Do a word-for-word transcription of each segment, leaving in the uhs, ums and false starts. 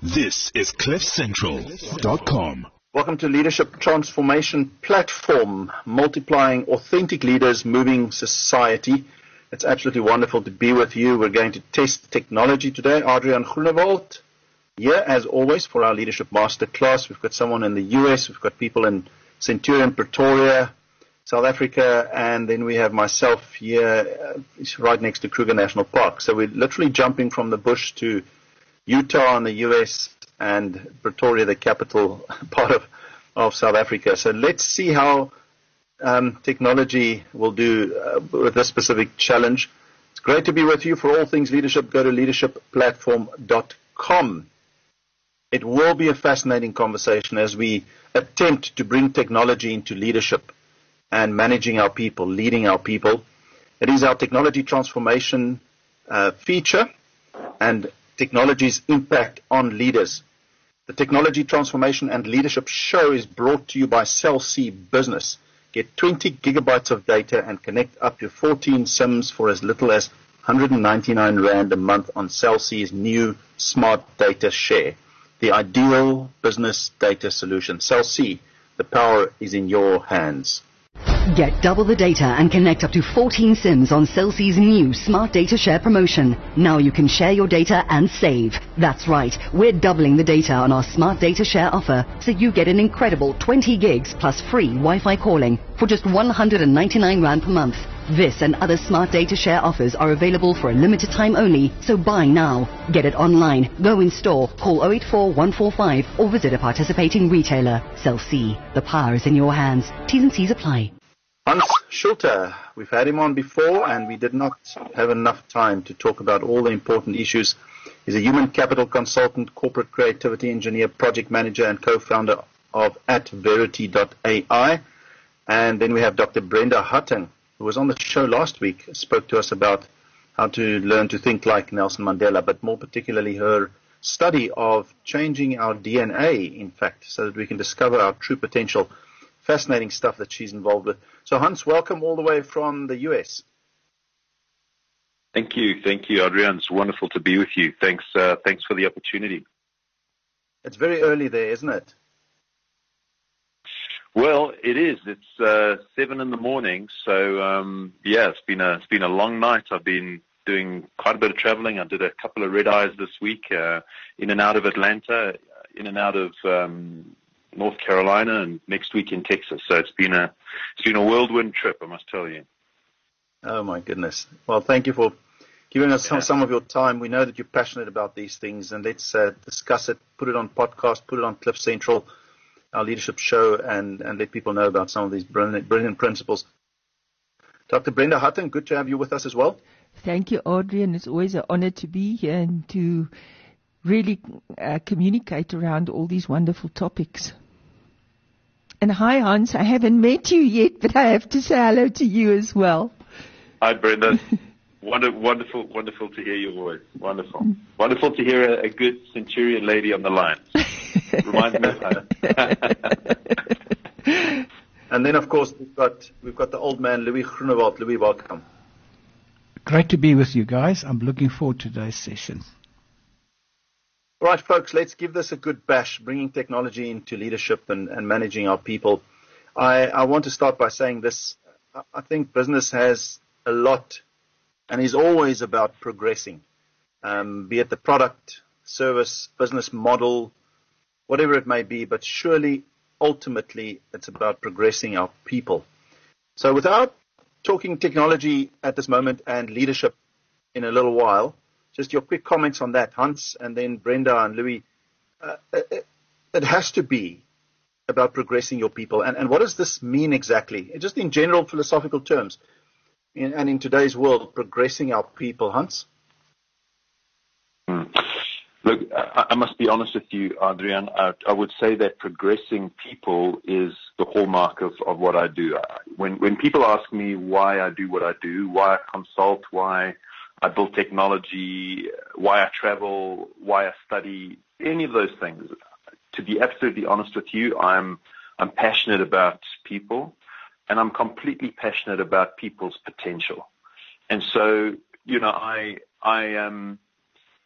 This is cliff central dot com. Welcome to Leadership Transformation Platform, multiplying authentic leaders, moving society. It's absolutely wonderful to be with you. We're going to test technology today. Adrian Groenewald here, as always, for our Leadership Masterclass. We've got someone in the U S, we've got people in Centurion, Pretoria, South Africa, and then we have myself here uh, right next to Kruger National Park. So we're literally jumping from the bush to Utah in the U S and Pretoria, the capital part of, of South Africa. So let's see how um, technology will do uh, with this specific challenge. It's great to be with you. For all things leadership, go to leadership platform dot com. It will be a fascinating conversation as we attempt to bring technology into leadership and managing our people, leading our people. It is our technology transformation uh, feature and technology's impact on leaders. The Technology Transformation and Leadership Show is brought to you by Cell C Business. Get twenty gigabytes of data and connect up to fourteen SIMs for as little as one hundred ninety-nine rand a month on Cell C's new Smart Data Share, the ideal business data solution. Cell C, the power is in your hands. Get double the data and connect up to fourteen SIMs on Cell C's new Smart Data Share promotion. Now you can share your data and save. That's right, we're doubling the data on our Smart Data Share offer, so you get an incredible twenty gigs plus free Wi-Fi calling for just one hundred ninety-nine rand per month. This and other Smart Data Share offers are available for a limited time only, so buy now. Get it online, go in store, call zero eight four one four five or visit a participating retailer. Cell C, the power is in your hands. T's and C's apply. Hans Schulte, we've had him on before and we did not have enough time to talk about all the important issues. He's a human capital consultant, corporate creativity engineer, project manager and co-founder of at verity dot A I. And then we have Doctor Brenda Hutton, who was on the show last week, spoke to us about how to learn to think like Nelson Mandela, but more particularly her study of changing our D N A, in fact, so that we can discover our true potential. Fascinating stuff that she's involved with. So, Hans, welcome all the way from the U S. Thank you. Thank you, Adrian. It's wonderful to be with you. Thanks, uh, thanks for the opportunity. It's very early there, isn't it? Well, it is. It's uh, seven in the morning. So, um, yeah, it's been a it's been a long night. I've been doing quite a bit of traveling. I did a couple of red eyes this week, uh, in and out of Atlanta, in and out of um, North Carolina, and next week in Texas. So it's been a it's been a whirlwind trip, I must tell you. Oh my goodness! Well, thank you for giving us yeah. some, some of your time. We know that you're passionate about these things, and let's uh, discuss it. Put it on podcast. Put it on Cliff Central, our leadership show, and and let people know about some of these brilliant brilliant principles. Doctor Brenda Hutton, good to have you with us as well. Thank you, Adrian. It's always an honor to be here and to really uh, communicate around all these wonderful topics. And hi, Hans. I haven't met you yet, but I have to say hello to you as well. Hi, Brenda. Wonder, wonderful, wonderful to hear your voice. Wonderful. Wonderful to hear a, a good Centurion lady on the line. Reminds me of her. And then, of course, we've got we've got the old man, Louis Groenewald. Louis, welcome. Great to be with you guys. I'm looking forward to today's session. All right, folks, let's give this a good bash, bringing technology into leadership and, and managing our people. I, I want to start by saying this. I think business has a lot and is always about progressing, um, be it the product, service, business model, whatever it may be, but surely, ultimately, it's about progressing our people. So without talking technology at this moment and leadership in a little while, just your quick comments on that, Hans, and then Brenda and Louis. Uh, it, it has to be about progressing your people. And, and what does this mean exactly? Just in general philosophical terms. In, and in today's world, progressing our people, Hans? Hmm. Look, I, I must be honest with you, Adrian. I, I would say that progressing people is the hallmark of, of what I do. When, when people ask me why I do what I do, why I consult, why I build technology, why I travel, why I study, any of those things. To be absolutely honest with you, I'm I'm passionate about people, and I'm completely passionate about people's potential. And so, you know, I I um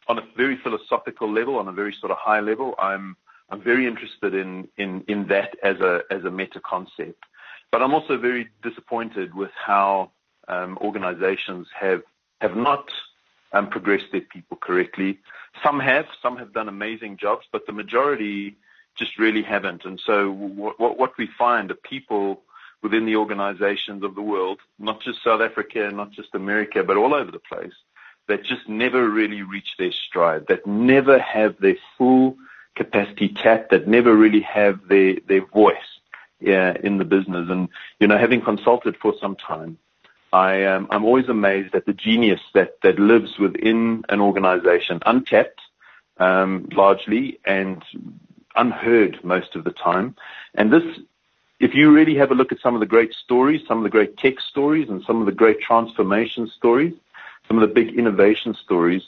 on a very philosophical level, on a very sort of high level, I'm I'm very interested in in, in that as a as a meta concept. But I'm also very disappointed with how um, organizations have have not um, progressed their people correctly. Some have, some have done amazing jobs, but the majority just really haven't. And so what, what, what we find are people within the organizations of the world, not just South Africa, not just America, but all over the place, that just never really reach their stride, that never have their full capacity tapped, that never really have their, their voice yeah, in the business. And, you know, having consulted for some time, I, um, I'm always amazed at the genius that, that lives within an organization, untapped um, largely and unheard most of the time. And this, if you really have a look at some of the great stories, some of the great tech stories and some of the great transformation stories, some of the big innovation stories,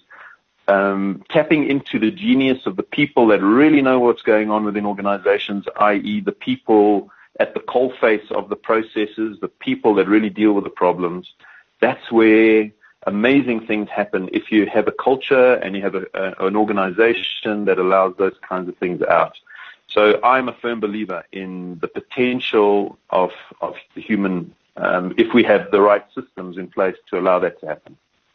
um, tapping into the genius of the people that really know what's going on within organizations, that is the people at the coalface of the processes, the people that really deal with the problems, that's where amazing things happen if you have a culture and you have a, a, an organization that allows those kinds of things out. So I'm a firm believer in the potential of, of the human, um, if we have the right systems in place to allow that to happen.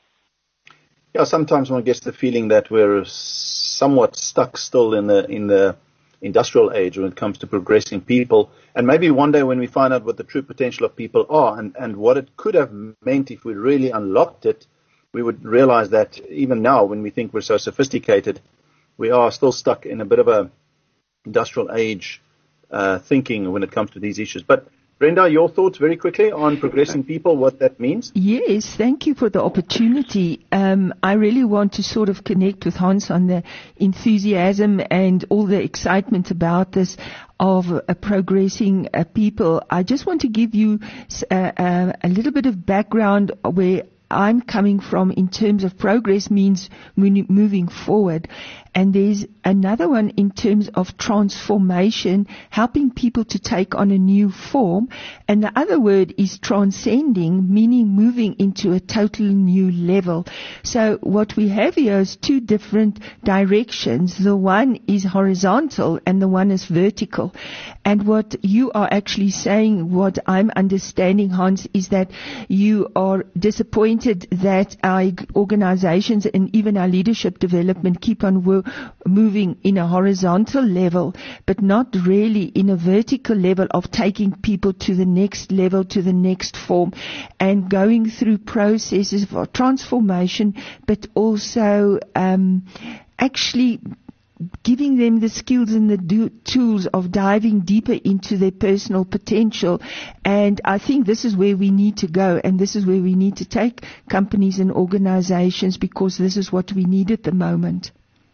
Yeah, sometimes one gets the feeling that we're somewhat stuck still in the in the industrial age when it comes to progressing people. And maybe one day when we find out what the true potential of people are and, and what it could have meant if we really unlocked it, we would realize that even now when we think we're so sophisticated, we are still stuck in a bit of a industrial age uh, thinking when it comes to these issues. But Brenda, your thoughts very quickly on progressing people, what that means? Yes, thank you for the opportunity. Um, I really want to sort of connect with Hans on the enthusiasm and all the excitement about this of uh, progressing uh, people. I just want to give you uh, uh, a little bit of background where I'm coming from in terms of progress means moving forward. And there's another one in terms of transformation, helping people to take on a new form. And the other word is transcending, meaning moving into a totally new level. So what we have here is two different directions. The one is horizontal and the one is vertical. And what you are actually saying, what I'm understanding, Hans, is that you are disappointed that our organizations and even our leadership development keep on working moving in a horizontal level, but not really in a vertical level of taking people to the next level, to the next form, and going through processes for transformation, but also um, actually giving them the skills and the do- tools of diving deeper into their personal potential. And I think this is where we need to go, and this is where we need to take companies and organizations, because this is what we need at the moment.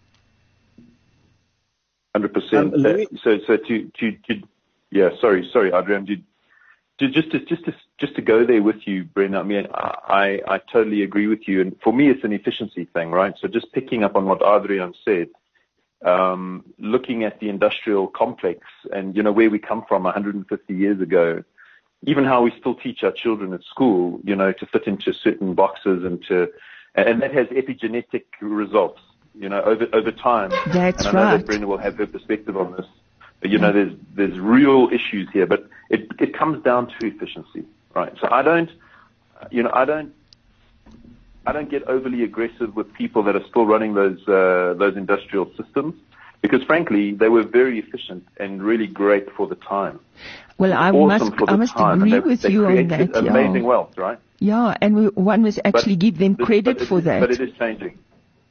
Hundred um, percent. So, so to, to, to, yeah. Sorry, sorry, Adrian. To, to just, to, just, to, just to go there with you, Brenda. I mean, I, I totally agree with you. And for me, it's an efficiency thing, right? So, just picking up on what Adrian said, um, looking at the industrial complex, and you know where we come from one hundred fifty years ago, even how we still teach our children at school, you know, to fit into certain boxes, and to, and that has epigenetic results. You know, over over time. That's and I know right. that Brenda will have her perspective on this. But, you know, there's there's real issues here, but it it comes down to efficiency, right? So I don't, you know, I don't, I don't get overly aggressive with people that are still running those uh, those industrial systems, because frankly they were very efficient and really great for the time. Well, I awesome must I must time. agree they, with they you on that. Amazing yeah. wealth, right? Yeah, and we, one must actually but give them credit this, for it, that. But it is changing.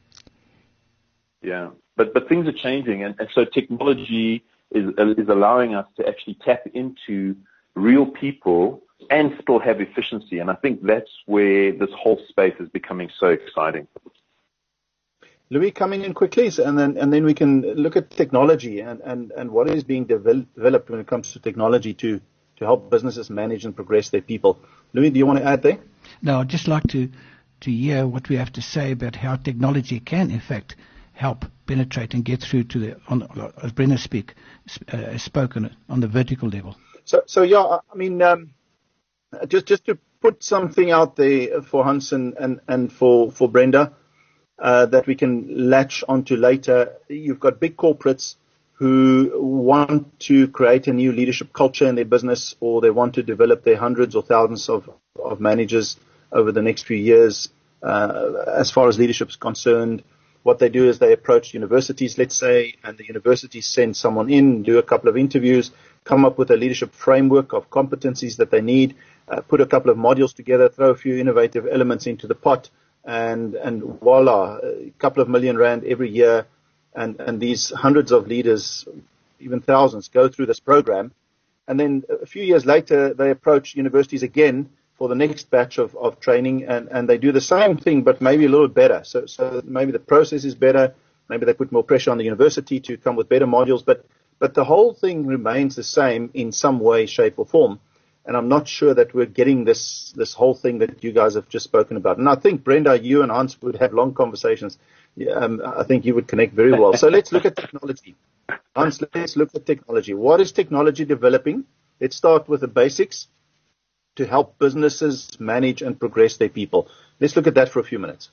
Yeah, but but things are changing, and, and so technology is is allowing us to actually tap into real people and still have efficiency, and I think that's where this whole space is becoming so exciting. Louis, coming in quickly, and then and then we can look at technology and, and, and what is being develop, developed when it comes to technology to, to help businesses manage and progress their people. Louis, do you want to add there? No, I'd just like to to hear what we have to say about how technology can, in fact, help penetrate and get through to the, on, as Brenda speak, uh, spoken on the vertical level. So, so yeah, I mean, um, just just to put something out there for Hans and, and, and for, for Brenda, uh, that we can latch onto later. You've got big corporates who want to create a new leadership culture in their business, or they want to develop their hundreds or thousands of, of managers over the next few years. Uh, as far as leadership is concerned, what they do is they approach universities, let's say, and the universities send someone in, do a couple of interviews, come up with a leadership framework of competencies that they need, uh, put a couple of modules together, throw a few innovative elements into the pot, and, and voila, a couple of million rand every year. And, and these hundreds of leaders, even thousands, go through this program. And then a few years later, they approach universities again for the next batch of, of training, and, and they do the same thing, but maybe a little better. So, so maybe the process is better. Maybe they put more pressure on the university to come with better modules, but, but the whole thing remains the same in some way, shape, or form. And I'm not sure that we're getting this, this whole thing that you guys have just spoken about. And I think, Brenda, you and Hans would have long conversations. Um, I think you would connect very well. So let's look at technology. Hans, let's look at technology. What is technology developing? Let's start with the basics to help businesses manage and progress their people. Let's look at that for a few minutes.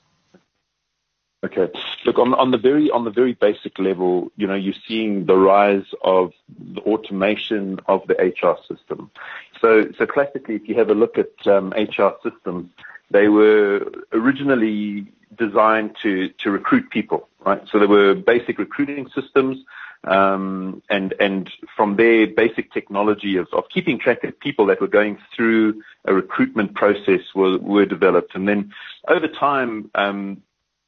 Okay. Look, on, on the very on the very basic level, you know, you're seeing the rise of the automation of the H R system. So, so classically, if you have a look at um, H R systems, they were originally designed to to recruit people, right? So there were basic recruiting systems, um, and and from there, basic technology of, of keeping track of people that were going through a recruitment process were were developed, and then over time. Um,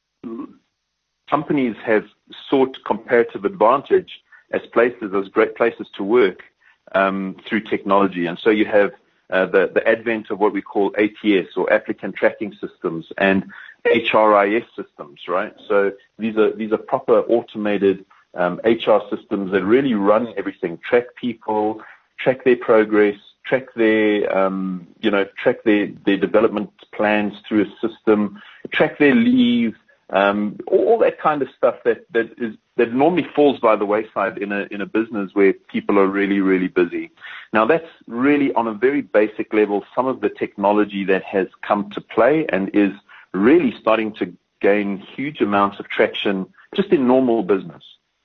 Companies have sought comparative advantage as places, as great places to work um, through technology. And so you have uh, the, the advent of what we call A T S, or applicant tracking systems, and H R I S systems, right? So these are these are proper automated um, H R systems that really run everything, track people, track their progress, track their um, you know track their, their development plans through a system, track their leave. Um, all that kind of stuff that, that is that normally falls by the wayside in a in a business where people are really, really busy. Now, that's really on a very basic level some of the technology that has come to play and is really starting to gain huge amounts of traction just in normal business.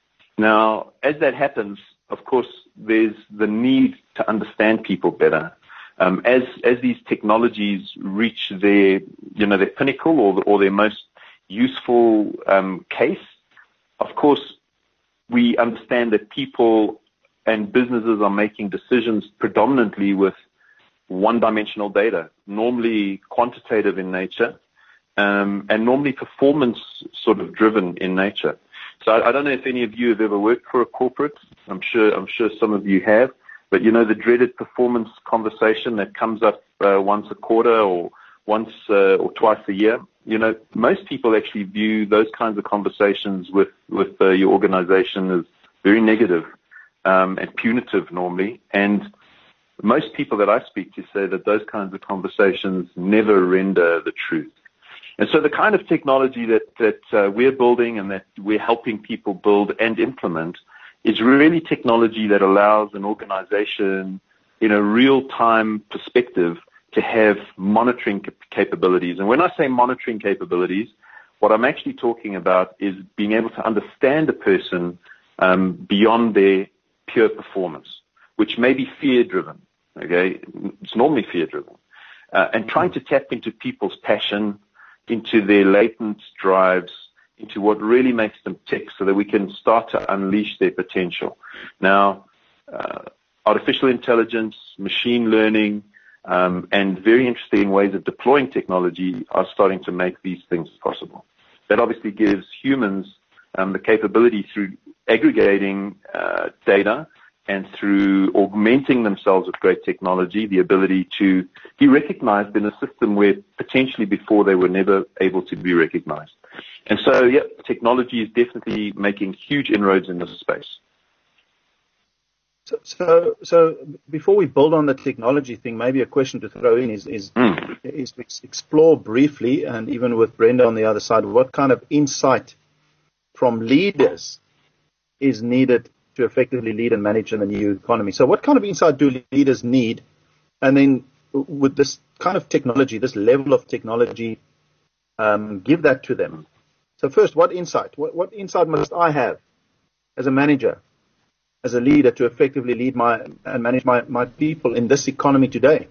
Now, as that happens, of course, there's the need to understand people better. Um, as as these technologies reach their you know their pinnacle or or their most useful um, case, of course, we understand that people and businesses are making decisions predominantly with one-dimensional data, normally quantitative in nature, um, and normally performance sort of driven in nature. So I, I don't know if any of you have ever worked for a corporate. I'm sure I'm sure some of you have, but you know the dreaded performance conversation that comes up uh, once a quarter or once uh, or twice a year. You know, most people actually view those kinds of conversations with, with uh, your organization as very negative um, and punitive normally. And most people that I speak to say that those kinds of conversations never render the truth. And so the kind of technology that, that uh, we're building and that we're helping people build and implement is really technology that allows an organization in a real-time perspective to have monitoring cap- capabilities. And when I say monitoring capabilities, what I'm actually talking about is being able to understand a person um, beyond their pure performance, which may be fear-driven, okay? It's normally fear-driven. Uh, and trying to tap into people's passion, into their latent drives, into what really makes them tick so that we can start to unleash their potential. Now, uh, artificial intelligence, machine learning, Um, and very interesting ways of deploying technology are starting to make these things possible. That obviously gives humans um, the capability through aggregating uh, data and through augmenting themselves with great technology, the ability to be recognized in a system where potentially before they were never able to be recognized. And so, yeah, technology is definitely making huge inroads in this space. So, so, so before we build on the technology thing, maybe a question to throw in is, is, mm. is to explore briefly, and even with Brenda on the other side, what kind of insight from leaders is needed to effectively lead and manage in the new economy. So what kind of insight do leaders need? And then with this kind of technology, this level of technology, um, give that to them. So So first, what insight? What, what insight must I have as a manager, as a leader, to effectively lead my and manage my, my people in this economy today?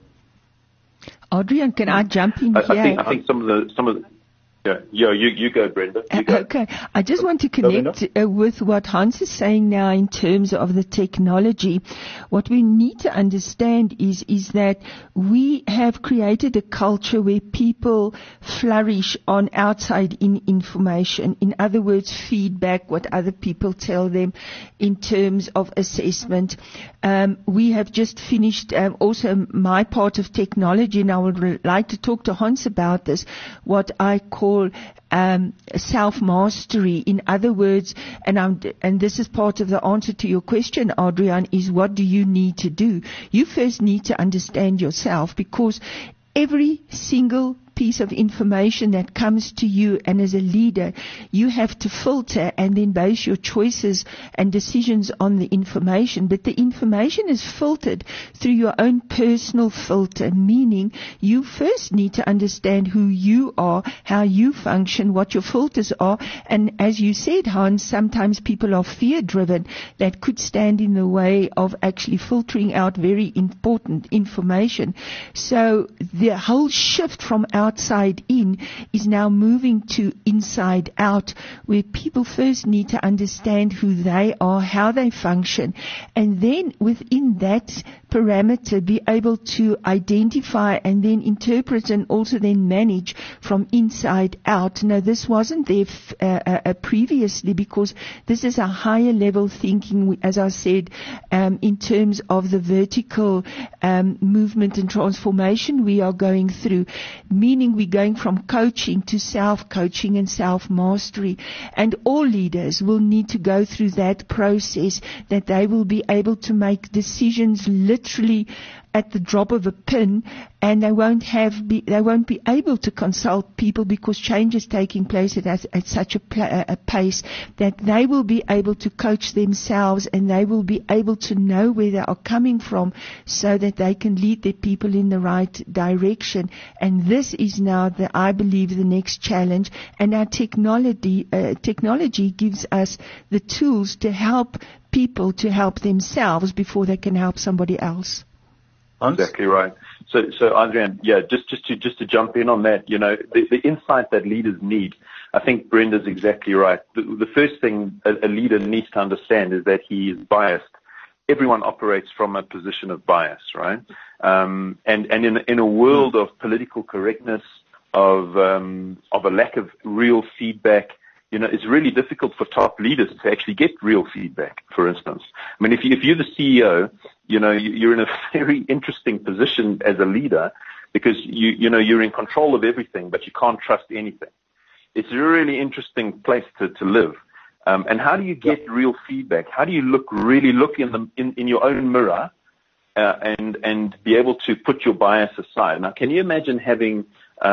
Adrian, can I jump in I, here? I think I think some of the some of the Yeah, yeah, you, you go, Brenda. You go. Uh, okay, I just want to connect uh, with what Hans is saying now in terms of the technology. What we need to understand is is that we have created a culture where people flourish on outside in information. In other words, feedback, what other people tell them in terms of assessment. Um, we have just finished um, also my part of technology, and I would like to talk to Hans about this, what I call Um, self-mastery. In other words, and I'm, and this is part of the answer to your question, Adrian, is what do you need to do? You first need to understand yourself, because every single piece of information that comes to you, and as a leader, you have to filter and then base your choices and decisions on the information. But the information is filtered through your own personal filter, meaning you first need to understand who you are, how you function, what your filters are. And as you said, Hans, sometimes people are fear-driven that could stand in the way of actually filtering out very important information. So the whole shift from outside in is now moving to inside out, where people first need to understand who they are, how they function, and then within that parameter be able to identify and then interpret and also then manage from inside out. Now, this wasn't there f- uh, uh, previously, because this is a higher level thinking, as I said, um, in terms of the vertical um, movement and transformation we are going through, meaning we're going from coaching to self-coaching and self-mastery. And all leaders will need to go through that process, that they will be able to make decisions literally at the drop of a pin, and they won't have be, they won't be able to consult people, because change is taking place at, at such a, pl- a pace that they will be able to coach themselves, and they will be able to know where they are coming from, so that they can lead their people in the right direction. And this is now, the, I believe, the next challenge. And our technology uh, technology gives us the tools to help people to help themselves before they can help somebody else. Exactly right. So, so Adrian, yeah, just, just to, just to jump in on that, you know, the, the insight that leaders need, I think Brenda's exactly right. The, the first thing a, a leader needs to understand is that he is biased. Everyone operates from a position of bias, right? Um, and, and in, in a world of political correctness, of, um, of a lack of real feedback, you know, it's really difficult for top leaders to actually get real feedback, for instance. I mean, if, you, if you're the C E O, you know, you're in a very interesting position as a leader, because you, you know, you're in control of everything, but you can't trust anything. It's a really interesting place to, to live. Um, and how do you get real feedback? How do you look, really look in the, in, in your own mirror, uh, and, and be able to put your bias aside? Now, can you imagine having,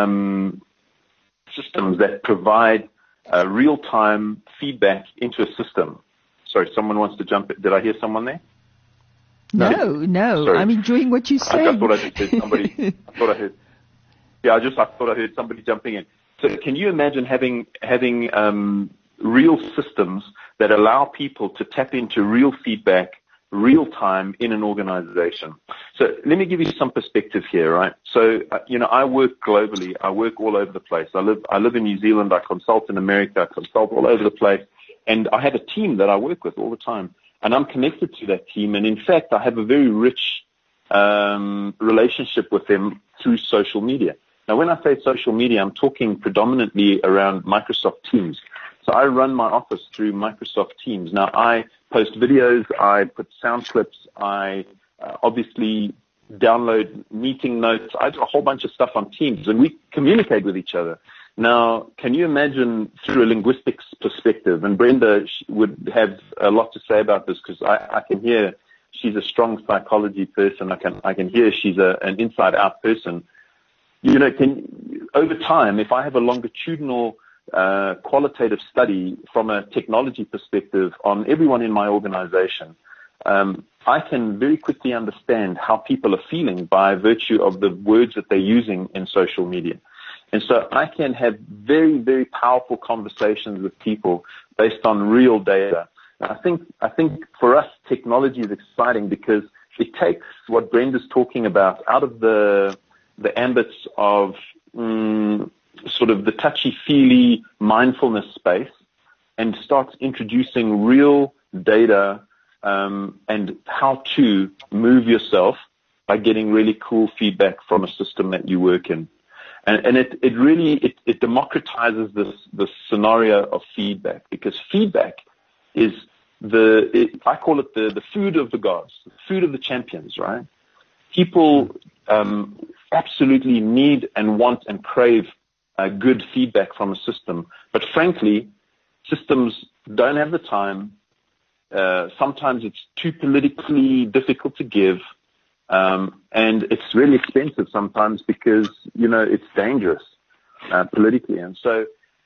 um, systems that provide Uh, real-time feedback into a system? Sorry, someone wants to jump in. Did I hear someone there? No, no. no. Sorry. I'm enjoying what you're saying. I, I thought I just heard somebody. I thought I heard. Yeah, I just I thought I heard somebody jumping in. So, can you imagine having having um, real systems that allow people to tap into real feedback, real time in an organization? So let me give you some perspective here, right? So, uh, you know, I work globally. I work all over the place. I live, I live in New Zealand. I consult in America. I consult all over the place. And I have a team that I work with all the time. And I'm connected to that team. And in fact, I have a very rich um, relationship with them through social media. Now, when I say social media, I'm talking predominantly around Microsoft Teams. So I run my office through Microsoft Teams. Now, I post videos, I put sound clips, I uh, obviously download meeting notes. I do a whole bunch of stuff on Teams, and we communicate with each other. Now, can you imagine through a linguistics perspective, and Brenda would have a lot to say about this, because I, I can hear she's a strong psychology person. I can I can hear she's a, an inside-out person. You know, can over time, if I have a longitudinal Uh, qualitative study from a technology perspective on everyone in my organization, um, I can very quickly understand how people are feeling by virtue of the words that they're using in social media. And so I can have very, very powerful conversations with people based on real data. And I think, I think for us, technology is exciting because it takes what Brenda's talking about out of the, the ambits of um, sort of the touchy-feely mindfulness space and starts introducing real data um, and how to move yourself by getting really cool feedback from a system that you work in. And, and it, it really, it, it democratizes this, this scenario of feedback, because feedback is the, it, I call it the, the food of the gods, the food of the champions, right? People um, absolutely need and want and crave uh, good feedback from a system. But frankly, systems don't have the time. Uh, sometimes it's too politically difficult to give. Um, and it's really expensive sometimes because, you know, it's dangerous uh, politically. And so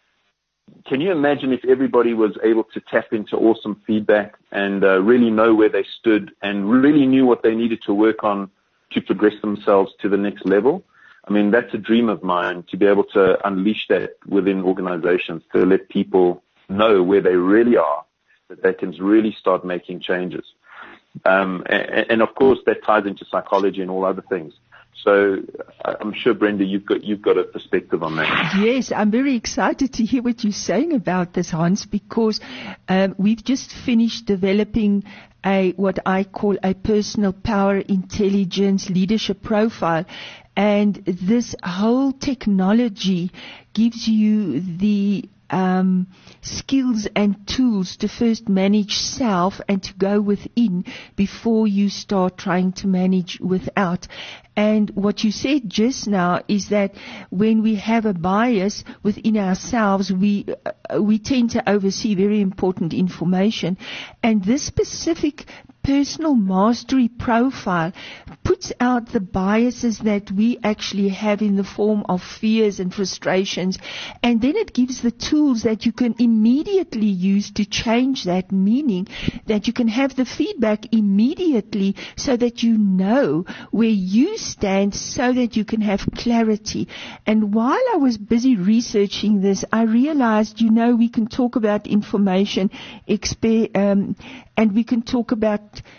can you imagine if everybody was able to tap into awesome feedback and uh, really know where they stood and really knew what they needed to work on to progress themselves to the next level? I mean, that's a dream of mine, to be able to unleash that within organizations, to let people know where they really are, that they can really start making changes. Um, and, and of course, that ties into psychology and all other things. So I'm sure, Brenda, you've got you've got a perspective on that. Yes, I'm very excited to hear what you're saying about this, Hans, because um, we've just finished developing a what I call a personal power intelligence leadership profile. And this whole technology gives you the Um, skills and tools to first manage self and to go within before you start trying to manage without. And what you said just now is that when we have a bias within ourselves, we uh, we tend to oversee very important information. And this specific personal mastery profile puts out the biases that we actually have in the form of fears and frustrations, and then it gives the tools that you can immediately use to change that, meaning that you can have the feedback immediately so that you know where you stand, so that you can have clarity. And while I was busy researching this, I realized, you know, we can talk about information, exper- um, and we can talk about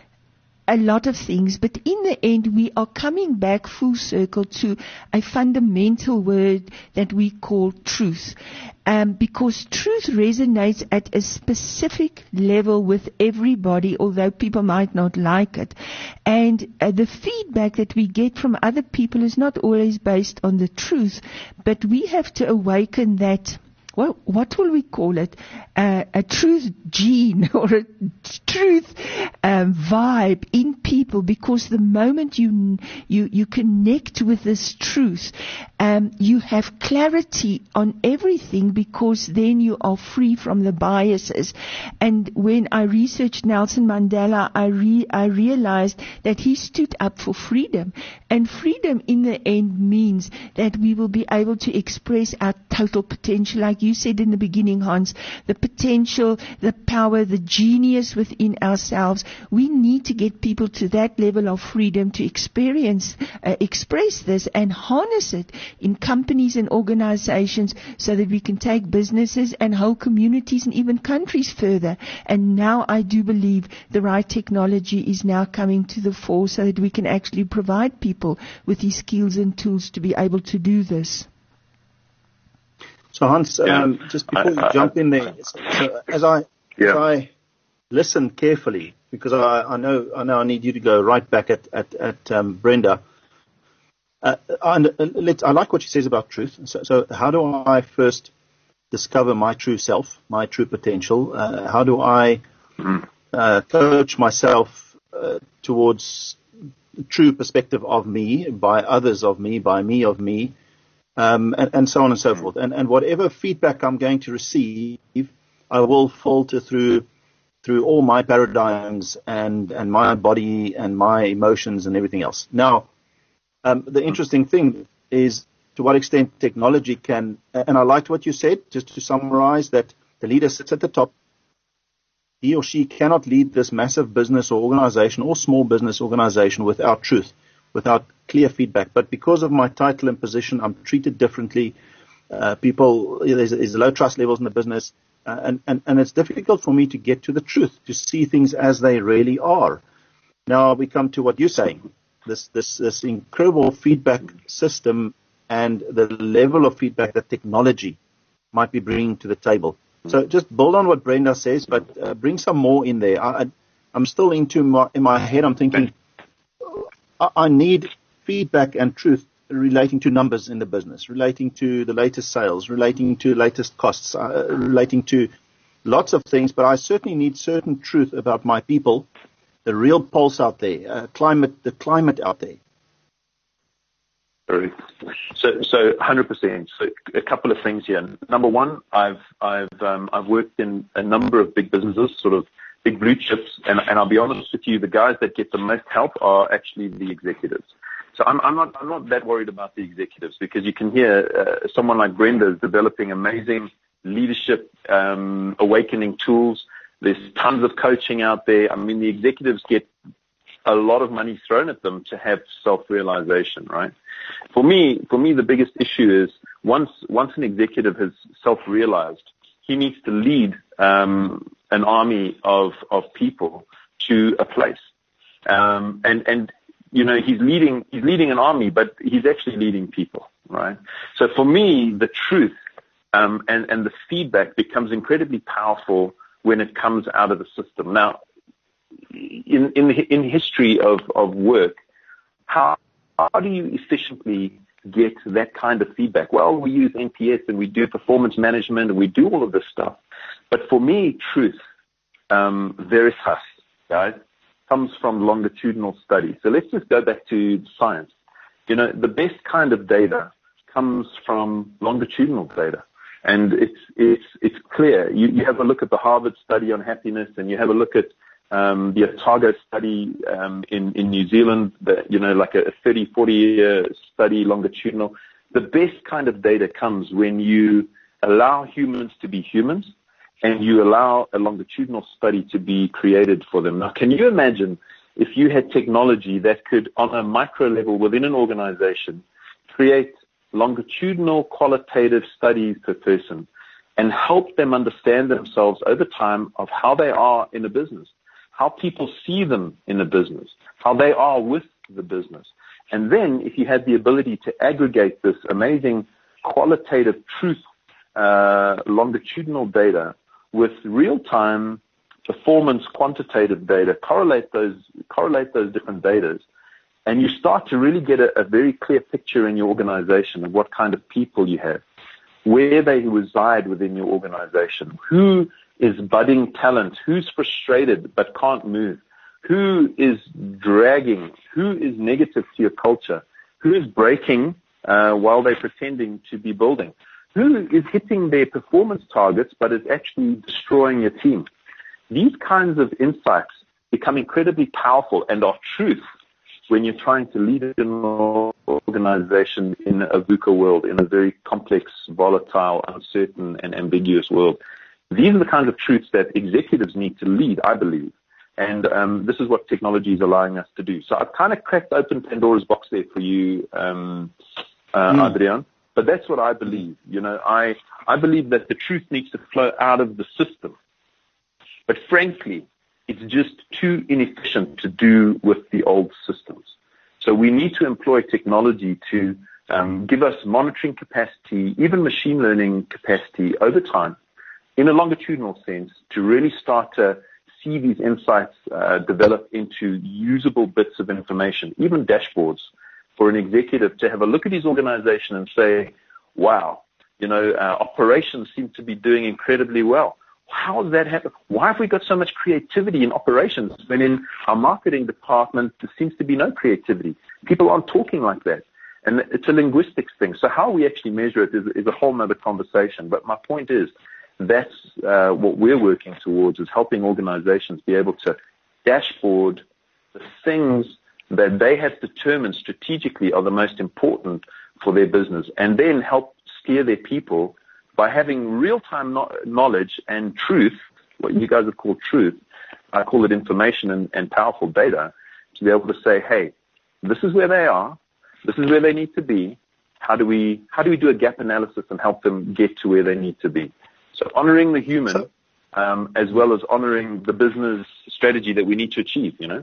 a lot of things, but in the end we are coming back full circle to a fundamental word that we call truth. Um, because truth resonates at a specific level with everybody, although people might not like it. And uh, the feedback that we get from other people is not always based on the truth, but we have to awaken that, well, what will we call it? Uh, a truth gene or a truth um, vibe in people, because the moment you you you connect with this truth, um, you have clarity on everything, because then you are free from the biases. And when I researched Nelson Mandela, I re- I realized that he stood up for freedom, and freedom in the end means that we will be able to express our total potential, like you said in the beginning, Hans, the potential, the power, the genius within ourselves. We need to get people to that level of freedom to experience, uh, express this and harness it in companies and organizations, so that we can take businesses and whole communities and even countries further. And now I do believe the right technology is now coming to the fore, so that we can actually provide people with these skills and tools to be able to do this. So Hans, yeah. um, just before you jump in there, so, so as I yeah. as I listen carefully, because I, I know I know I need you to go right back at at, at um, Brenda. Uh, and uh, let's, I like what she says about truth. So, so how do I first discover my true self, my true potential? Uh, how do I uh, coach myself uh, towards the true perspective of me, by others of me, by me of me? Um, and, and so on and so forth. And, and whatever feedback I'm going to receive, I will filter through through all my paradigms and, and my body and my emotions and everything else. Now, um, the interesting thing is to what extent technology can, and I liked what you said, just to summarize, that the leader sits at the top. He or she cannot lead this massive business or organization or small business organization without truth, without clear feedback. But because of my title and position, I'm treated differently. Uh, people, there's, there's low trust levels in the business, uh, and, and, and it's difficult for me to get to the truth, to see things as they really are. Now we come to what you're saying, this, this, this incredible feedback system and the level of feedback that technology might be bringing to the table. So just build on what Brenda says, but uh, bring some more in there. I, I, I'm still into my, in my head, I'm thinking, I, I need feedback and truth relating to numbers in the business, relating to the latest sales, relating to latest costs, uh, relating to lots of things, but I certainly need certain truth about my people, the real pulse out there, uh, climate, the climate out there. So, so one hundred percent. So, a couple of things here. Number one, I've I've um, I've worked in a number of big businesses, sort of big blue chips, and and I'll be honest with you, the guys that get the most help are actually the executives. So I'm, I'm not I'm not that worried about the executives, because you can hear uh, someone like Brenda is developing amazing leadership um, awakening tools. There's tons of coaching out there. I mean, the executives get a lot of money thrown at them to have self-realization, right? For me, for me, the biggest issue is once once an executive has self-realized, he needs to lead um, an army of of people to a place, um, and and. You know, he's leading, he's leading an army, but he's actually leading people, right? So for me, the truth, um, and, and the feedback becomes incredibly powerful when it comes out of the system. Now, in, in, in history of, of work, how, how do you efficiently get that kind of feedback? Well, we use N P S and we do performance management and we do all of this stuff. But for me, truth, um, veritas, guys, comes from longitudinal study. So let's just go back to science. You know, the best kind of data comes from longitudinal data. And it's, it's, it's clear. You, you have a look at the Harvard study on happiness, and you have a look at um, the Otago study um, in, in New Zealand, that, you know, like a thirty, forty year study, longitudinal. The best kind of data comes when you allow humans to be humans, and you allow a longitudinal study to be created for them. Now, can you imagine if you had technology that could, on a micro level within an organization, create longitudinal qualitative studies per person and help them understand themselves over time of how they are in a business, how people see them in a business, how they are with the business. And then if you had the ability to aggregate this amazing qualitative truth, uh, longitudinal data, with real-time performance quantitative data, correlate those correlate those different data, and you start to really get a, a very clear picture in your organization of what kind of people you have, where they reside within your organization, who is budding talent, who's frustrated but can't move, who is dragging, who is negative to your culture, who is breaking uh, while they're pretending to be building, who is hitting their performance targets but is actually destroying your team. These kinds of insights become incredibly powerful and are truth when you're trying to lead an organization in a VUCA world, in a very complex, volatile, uncertain, and ambiguous world. These are the kinds of truths that executives need to lead, I believe. And um, this is what technology is allowing us to do. So I've kind of cracked open Pandora's box there for you, um, uh, mm. Adrian. But that's what I believe. You know, I, I believe that the truth needs to flow out of the system. But frankly, it's just too inefficient to do with the old systems. So we need to employ technology to um, give us monitoring capacity, even machine learning capacity over time, in a longitudinal sense, to really start to see these insights uh, develop into usable bits of information, even dashboards, for an executive to have a look at his organization and say, wow, you know, uh, operations seem to be doing incredibly well. How does that happen? Why have we got so much creativity in operations when in our marketing department there seems to be no creativity? People aren't talking like that. And it's a linguistics thing. So how we actually measure it is, is a whole other conversation. But my point is, that's uh, what we're working towards, is helping organizations be able to dashboard the things that they have determined strategically are the most important for their business, and then help steer their people by having real-time no- knowledge and truth, what you guys have called truth. I call it information and, and powerful data, to be able to say, hey, this is where they are, this is where they need to be, how do we how do we do a gap analysis and help them get to where they need to be? So honoring the human So, um, as well as honoring the business strategy that we need to achieve, you know.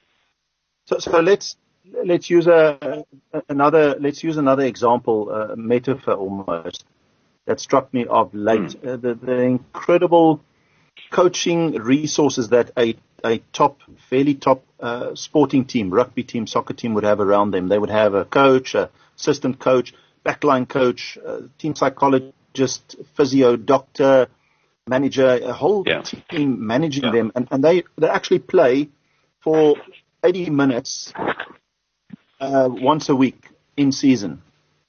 so, so let's let's use a another let's use another example, a metaphor almost that struck me of late. Mm. Uh, the, the incredible coaching resources that a a top, fairly top uh, sporting team, rugby team, soccer team would have around them. They would have a coach, a assistant coach, backline coach, uh, team psychologist, physio, doctor, manager, a whole Yeah. team managing Yeah. them, and, and they, they actually play for eighty minutes uh, once a week in season.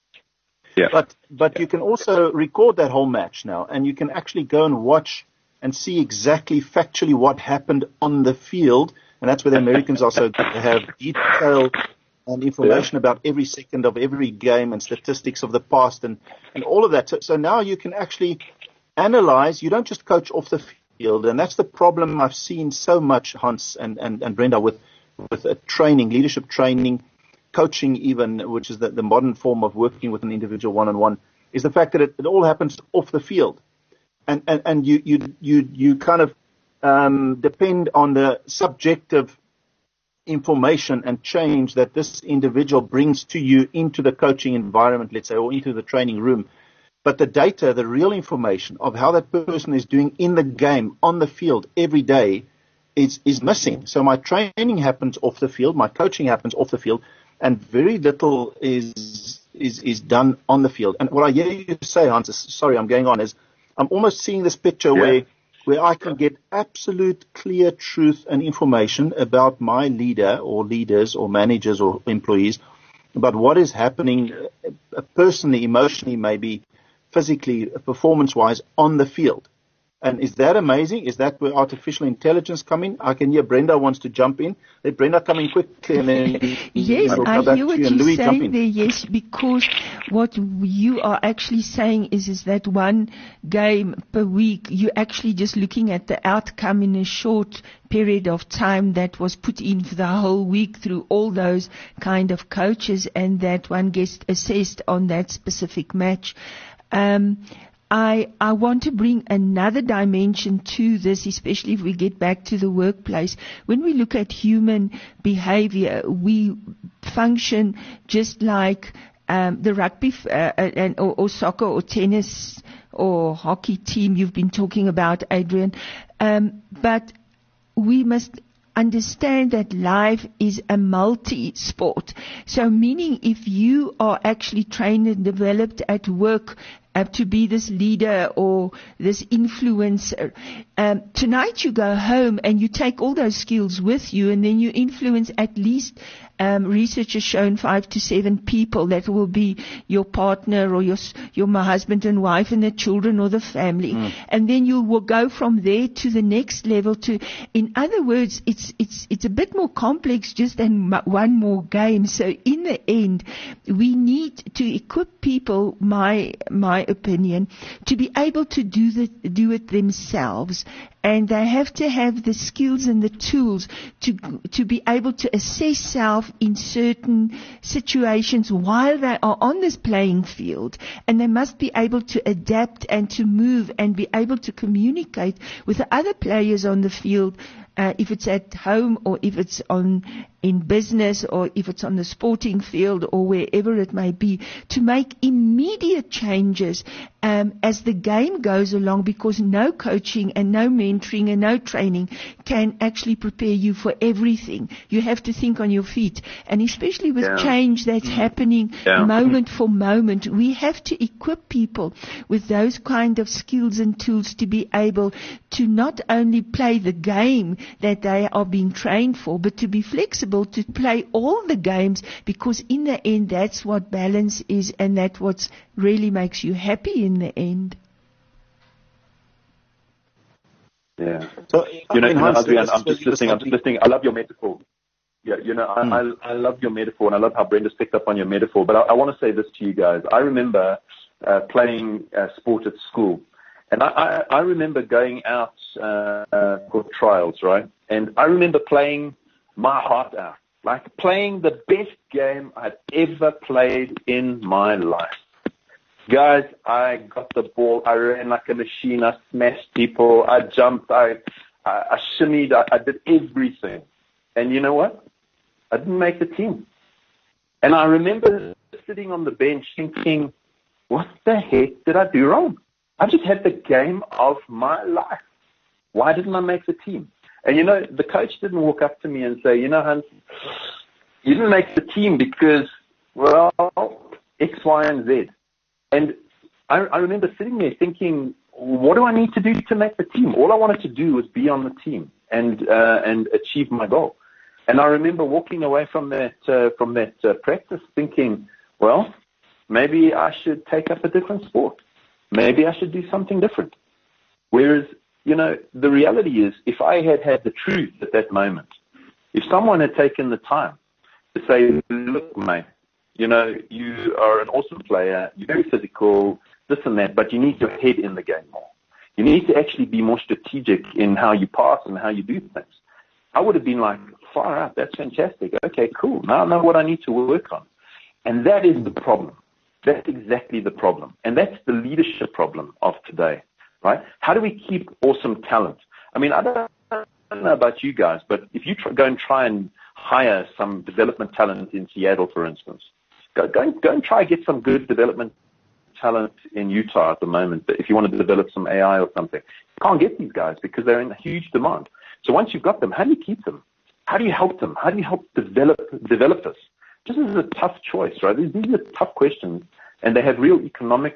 Yeah. But but you can also record that whole match now, and you can actually go and watch and see exactly factually what happened on the field, and that's where the Americans are so good. They have detail and information Yeah. about every second of every game and statistics of the past and, and all of that. So, so now you can actually analyze. You don't just coach off the field, and that's the problem I've seen so much, Hans and, and, and Brenda, with, with uh, training, leadership training, coaching even, which is the, the modern form of working with an individual one-on-one, is the fact that it, it all happens off the field. And, and, and you, you, you, you kind of um, depend on the subjective information and change that this individual brings to you into the coaching environment, let's say, or into the training room. But the data, the real information of how that person is doing in the game, on the field, every day is, is missing. So my training happens off the field, my coaching happens off the field, and very little is, is, is done on the field. And what I hear you say, Hans, is, sorry, I'm going on, is I'm almost seeing this picture Yeah. where where I can get absolute clear truth and information about my leader or leaders or managers or employees about what is happening uh, personally, emotionally, maybe physically, performance-wise on the field. And is that amazing? Is that where artificial intelligence come in? I can hear Brenda wants to jump in. Let Brenda come in quickly and then Yes, we'll I come back hear to what you. And you're Louis, jump saying in. there, yes, because what you are actually saying is, is that one game per week, you're actually just looking at the outcome in a short period of time that was put in for the whole week through all those kind of coaches, and that one gets assessed on that specific match. Um, I, I want to bring another dimension to this, especially if we get back to the workplace. When we look at human behavior, we function just like um, the rugby uh, and, or, or soccer or tennis or hockey team you've been talking about, Adrian. Um, but we must understand that life is a multi-sport. So meaning if you are actually trained and developed at work uh, to be this leader or this influencer, um, tonight you go home and you take all those skills with you, and then you influence at least um, research has shown five to seven people that will be your partner or your your husband and wife and the children or the family, mm. and then you will go from there to the next level. To, in other words, it's it's it's a bit more complex just than one more game. So in the end, we need to equip people, my my opinion, to be able to do the do it themselves. And they have to have the skills and the tools to to be able to assess self in certain situations while they are on this playing field. And they must be able to adapt and to move and be able to communicate with the other players on the field, uh, if it's at home or if it's on in business or if it's on the sporting field or wherever it may be, to make immediate changes um, as the game goes along, because no coaching and no mentoring and no training can actually prepare you for everything. You have to think on your feet, and especially with yeah. change that's happening yeah. moment for moment, we have to equip people with those kind of skills and tools to be able to not only play the game that they are being trained for, but to be flexible to play all the games, because in the end that's what balance is, and that's what really makes you happy in the end. Yeah. So, you know, I mean, you know Hans, Adrian, this I'm is just really listening. I'm just listening. I love your metaphor. Yeah, you know, I, mm. I, I love your metaphor, and I love how Brenda's picked up on your metaphor. But I, I want to say this to you guys. I remember uh, playing uh, sport at school, and I, I, I remember going out uh, uh, for trials, right? And I remember playing my heart out. like playing the best game I'd ever played in my life. Guys, I got the ball. I ran like a machine. I smashed people. I jumped. I, I, I shimmied. I, I did everything. And you know what? I didn't make the team. And I remember sitting on the bench thinking, what the heck did I do wrong? I just had the game of my life. Why didn't I make the team? And you know, the coach didn't walk up to me and say, you know, Hans, you didn't make the team because, well, X, Y, and Z. And I, I remember sitting there thinking, what do I need to do to make the team? All I wanted to do was be on the team and uh, and achieve my goal. And I remember walking away from that uh, from that uh, practice thinking, well, maybe I should take up a different sport. Maybe I should do something different. Whereas, you know, the reality is, if I had had the truth at that moment, if someone had taken the time to say, look, mate, you know, you are an awesome player, you're very physical, this and that, but you need your head in the game more. You need to actually be more strategic in how you pass and how you do things. I would have been like, far out, that's fantastic. Okay, cool. Now I know what I need to work on. And that is the problem. That's exactly the problem. And that's the leadership problem of today, right? How do we keep awesome talent? I mean, I don't, I don't know about you guys, but if you try, go and try and hire some development talent in Seattle, for instance, go, go, and, go and try and get some good development talent in Utah at the moment. If you want to develop some A I or something, you can't get these guys because they're in huge demand. So once you've got them, how do you keep them? How do you help them? How do you help develop developers? This is a tough choice, right? These, these are tough questions, and they have real economic,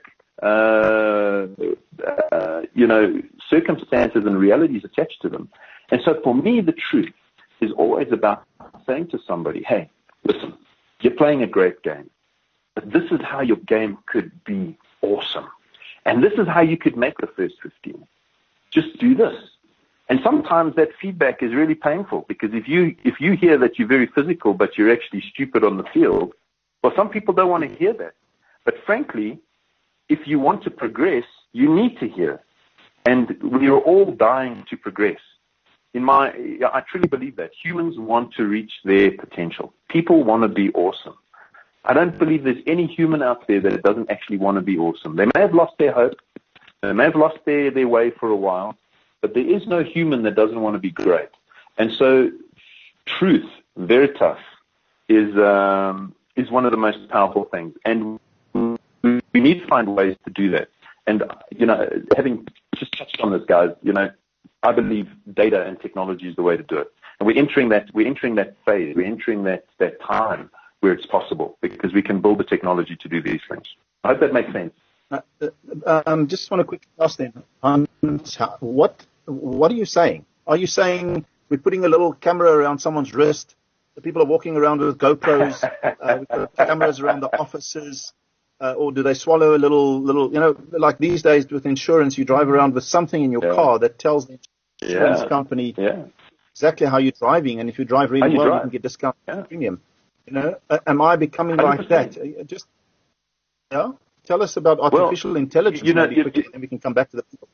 uh, uh, you know, circumstances and realities attached to them. And so for me, the truth is always about saying to somebody, hey, listen, you're playing a great game, but this is how your game could be awesome. And this is how you could make the first fifteen. Just do this. And sometimes that feedback is really painful, because if you if you hear that you're very physical but you're actually stupid on the field, well, some people don't want to hear that. But frankly, if you want to progress, you need to hear. And we are all dying to progress. In my, I truly believe that humans want to reach their potential. People want to be awesome. I don't believe there's any human out there that doesn't actually want to be awesome. They may have lost their hope. They may have lost their, their way for a while. But there is no human that doesn't want to be great. And so truth, veritas, is um, is one of the most powerful things. And we need to find ways to do that. And, you know, having just touched on this, guys, you know, I believe data and technology is the way to do it. And we're entering that, we're entering that phase. We're entering that, that time where it's possible, because we can build the technology to do these things. I hope that makes sense. Uh, um, just want to quickly ask then, um, what what are you saying? Are you saying we're putting a little camera around someone's wrist? The people are walking around with GoPros, uh, with cameras around the offices, uh, or do they swallow a little little? You know, like these days with insurance, you drive around with something in your yeah. car that tells the insurance yeah. company yeah. exactly how you're driving, and if you drive really you well, drive. you can get discount yeah. premium. You know, uh, am I becoming one hundred percent like that? Just yeah. Tell us about artificial well, intelligence, you know, maybe you, quickly, and we can come back to the people.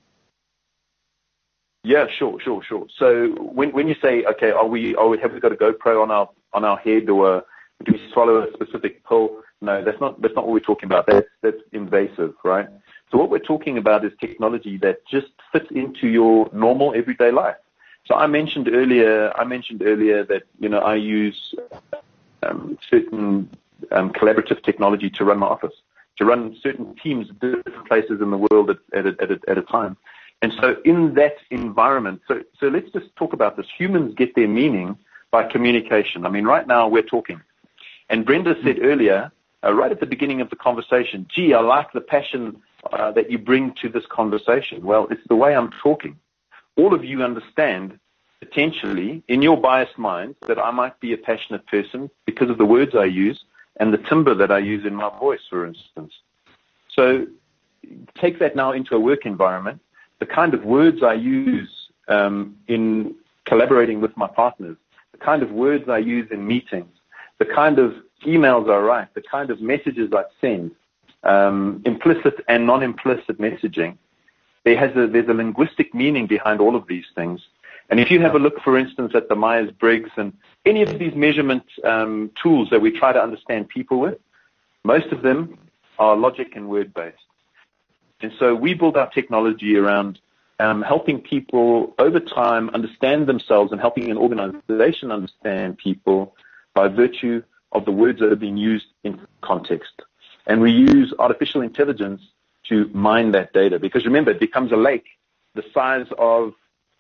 Yeah, sure, sure, sure. So when when you say, okay, are we, are we have we got a GoPro on our on our head, or do we swallow a specific pill? No, that's not that's not what we're talking about. That's that's invasive, right? So what we're talking about is technology that just fits into your normal everyday life. So I mentioned earlier, I mentioned earlier that you know I use um, certain um, collaborative technology to run my office, to run certain teams at different places in the world at, at, a, at, a, at a time. And so in that environment, so, so let's just talk about this. Humans get their meaning by communication. I mean, right now we're talking. And Brenda said earlier, uh, right at the beginning of the conversation, gee, I like the passion uh, that you bring to this conversation. Well, it's the way I'm talking. All of you understand, potentially, in your biased minds, that I might be a passionate person because of the words I use and the timbre that I use in my voice, for instance. So take that now into a work environment. The kind of words I use um, in collaborating with my partners, the kind of words I use in meetings, the kind of emails I write, the kind of messages I send, um, implicit and non-implicit messaging, there has a, there's a linguistic meaning behind all of these things. And if you have a look, for instance, at the Myers-Briggs and any of these measurement um, tools that we try to understand people with, most of them are logic and word-based. And so we build our technology around um, helping people over time understand themselves and helping an organization understand people by virtue of the words that are being used in context. And we use artificial intelligence to mine that data, because remember, it becomes a lake the size of,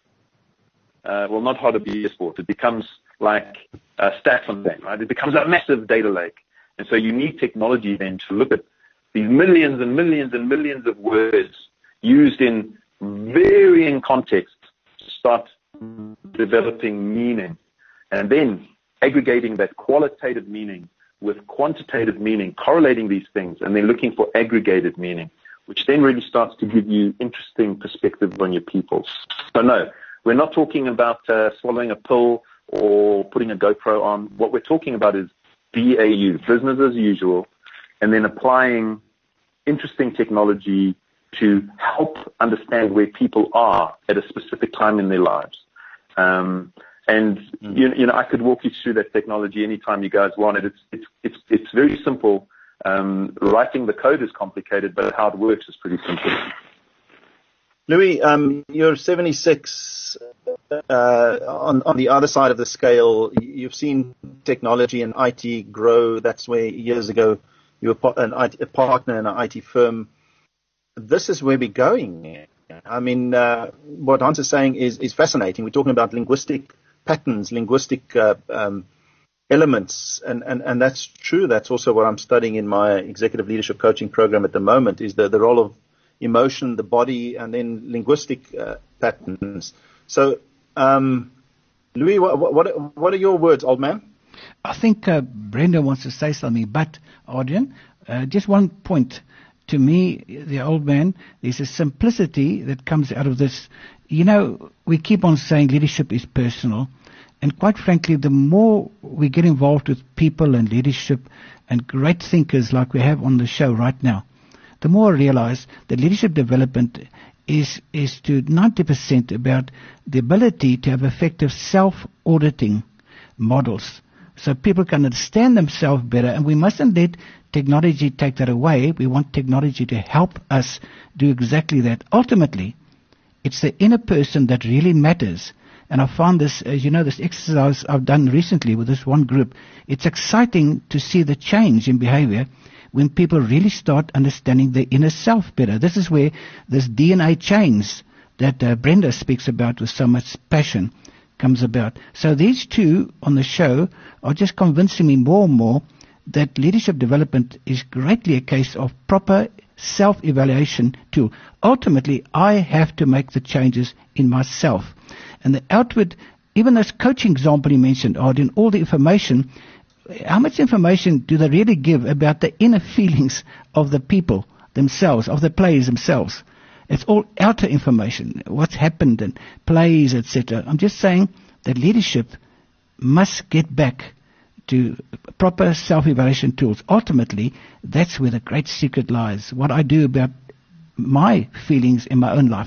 uh, well, not Hartebees Sport. It becomes like uh, Statfontein, right? It becomes a massive data lake. And so you need technology then to look at these millions and millions and millions of words used in varying contexts to start developing meaning, and then aggregating that qualitative meaning with quantitative meaning, correlating these things, and then looking for aggregated meaning, which then really starts to give you interesting perspective on your people. So no, we're not talking about uh, swallowing a pill or putting a GoPro on. What we're talking about is B A U, business as usual, and then applying interesting technology to help understand where people are at a specific time in their lives. Um, and, mm. you, you know, I could walk you through that technology anytime you guys want it. It's, it's, it's, it's very simple. Um, writing the code is complicated, but how it works is pretty simple. Louis, um, you're seventy-six. Uh, on, on the other side of the scale, you've seen technology and I T grow. That's where years ago you were an I T, a partner in an I T firm. This is where we're going. I mean, uh, what Hans is saying is, is fascinating. We're talking about linguistic patterns, linguistic uh, um, elements, and, and, and that's true. That's also what I'm studying in my executive leadership coaching program at the moment, is the, the role of emotion, the body, and then linguistic uh, patterns. So, um, Louis, what, what, what are your words, old man? I think uh, Brenda wants to say something, but, Adrian, uh, just one point. To me, the old man, there's a simplicity that comes out of this. You know, we keep on saying leadership is personal. And quite frankly, the more we get involved with people and leadership and great thinkers like we have on the show right now, the more I realize that leadership development is, is to ninety percent about the ability to have effective self-auditing models so people can understand themselves better. And we mustn't let technology take that away. We want technology to help us do exactly that. Ultimately, it's the inner person that really matters. And I found this, as you know, this exercise I've done recently with this one group. It's exciting to see the change in behavior when people really start understanding their inner self better. This is where this D N A change that uh, Brenda speaks about with so much passion comes about. So these two on the show are just convincing me more and more that leadership development is greatly a case of proper self-evaluation tool. Ultimately, I have to make the changes in myself. And the outward, even this coaching example you mentioned, Arden, all the information, how much information do they really give about the inner feelings of the people themselves, of the players themselves? It's all outer information, what's happened and plays, et cetera. I'm just saying that leadership must get back to proper self-evaluation tools. Ultimately, that's where the great secret lies, what I do about my feelings in my own life.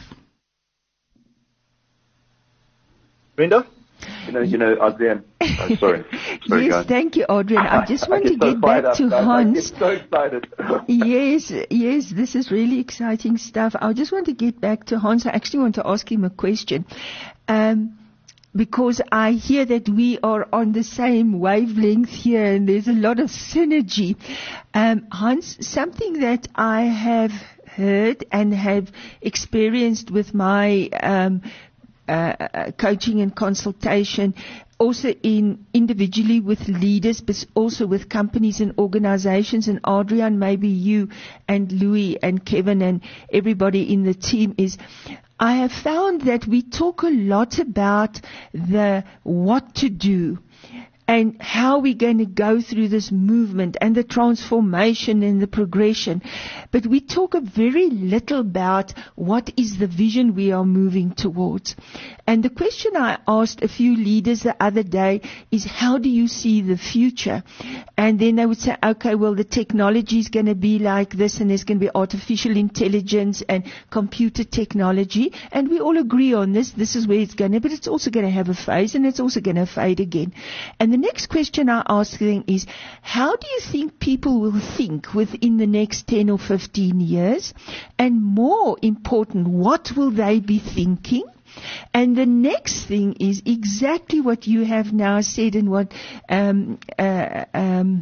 Brenda? You know, you know, Adrian. Oh, sorry. sorry. Yes, guys. thank you, Adrian. I just want I to get so get back up, to guys. Hans. I get so excited. yes, yes, this is really exciting stuff. I just want to get back to Hans. I actually want to ask him a question. Um, because I hear that we are on the same wavelength here and there's a lot of synergy. Um, Hans, something that I have heard and have experienced with my um, uh, coaching and consultation, also in individually with leaders, but also with companies and organizations, and Adrian, maybe you and Louis and Kevin and everybody in the team, is I have found that we talk a lot about the what to do, and how we're going to go through this movement and the transformation and the progression. But we talk a very little about what is the vision we are moving towards. And the question I asked a few leaders the other day is, how do you see the future? And then they would say, okay, well, the technology is going to be like this, and there's going to be artificial intelligence and computer technology. And we all agree on this. This is where it's going to, but it's also going to have a phase, and it's also going to fade again. And the next question I ask them is, how do you think people will think within the next ten or fifteen years? And more important, what will they be thinking? And the next thing is exactly what you have now said, and what um, uh, um,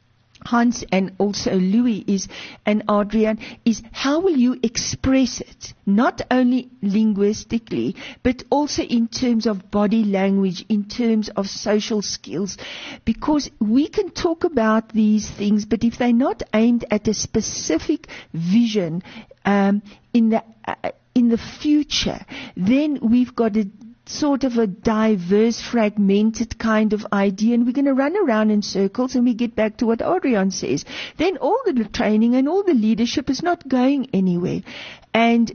Hans and also Louis is, and Adrian, is how will you express it, not only linguistically, but also in terms of body language, in terms of social skills, because we can talk about these things, but if they're not aimed at a specific vision um, in the uh, in the future, then we've got a sort of a diverse, fragmented kind of idea, and we're going to run around in circles, and we get back to what Adrian says. Then all the training and all the leadership is not going anywhere. And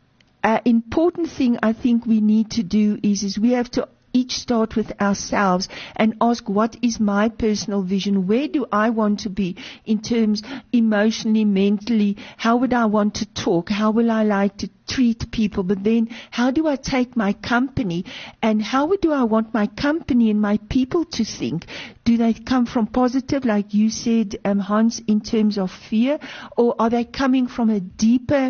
an important thing I think we need to do is, is we have to each start with ourselves and ask, what is my personal vision? Where do I want to be in terms emotionally, mentally? How would I want to talk? How will I like to treat people? But then how do I take my company, and how do I want my company and my people to think? Do they come from positive, like you said, um, Hans, in terms of fear, or are they coming from a deeper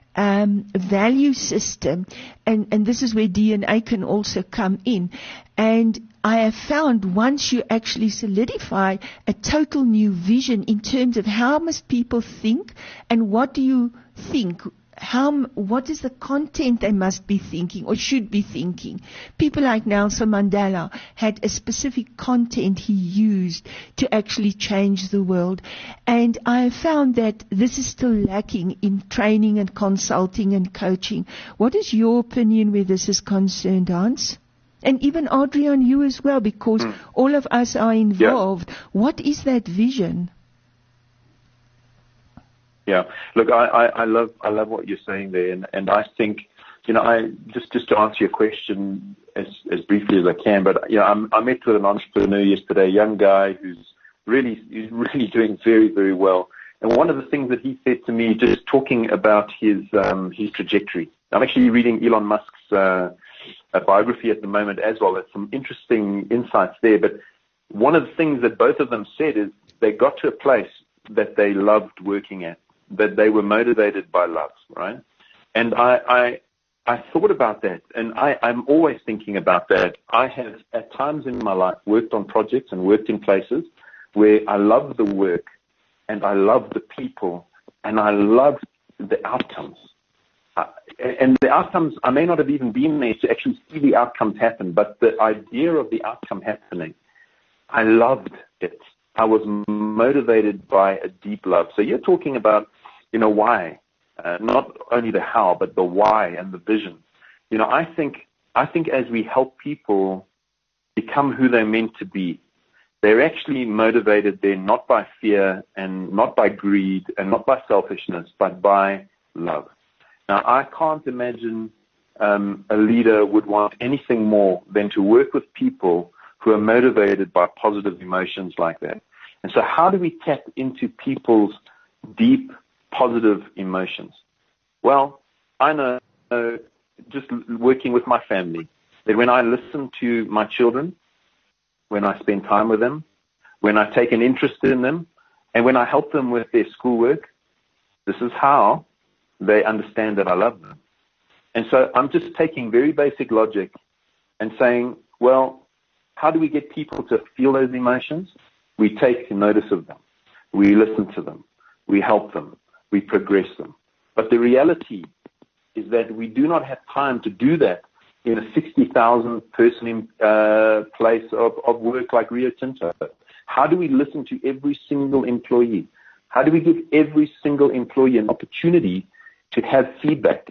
um, value system? And, and this is where D N A can also come in. And I have found once you actually solidify a total new vision in terms of how must people think, and what do you think, how, what is the content they must be thinking or should be thinking. People like Nelson Mandela had a specific content he used to actually change the world. And I have found that this is still lacking in training and consulting and coaching. What is your opinion where this is concerned, Hans? And even Adrian, you as well, because mm. all of us are involved. Yeah. What is that vision? Yeah, look, I, I, I love I love what you're saying there, and, and I think, you know, I just just to answer your question as as briefly as I can, but you know, I'm, I met with an entrepreneur yesterday, a young guy who's really who's really doing very very well, and one of the things that he said to me, just talking about his um, his trajectory. I'm actually reading Elon Musk's uh, biography at the moment as well. There's some interesting insights there, but one of the things that both of them said is they got to a place that they loved working at, that they were motivated by love, right? And I, I, I thought about that, and I, I'm always thinking about that. I have, at times in my life, worked on projects and worked in places where I love the work, and I love the people, and I love the outcomes. Uh, and the outcomes, I may not have even been there to actually see the outcomes happen, but the idea of the outcome happening, I loved it. I was motivated by a deep love. So you're talking about, you know, why, uh, not only the how, but the why and the vision. You know, I think, I think as we help people become who they're meant to be, they're actually motivated there not by fear and not by greed and not by selfishness, but by love. Now, I can't imagine um, a leader would want anything more than to work with people who are motivated by positive emotions like that. And so how do we tap into people's deep, positive emotions? Well, I know, uh, just working with my family, that when I listen to my children, when I spend time with them, when I take an interest in them, and when I help them with their schoolwork, this is how they understand that I love them. And so I'm just taking very basic logic and saying, well, how do we get people to feel those emotions? We take notice of them. We listen to them. We help them. We progress them. But the reality is that we do not have time to do that in a sixty thousand person uh, place of, of work like Rio Tinto. How do we listen to every single employee? How do we give every single employee an opportunity to have feedback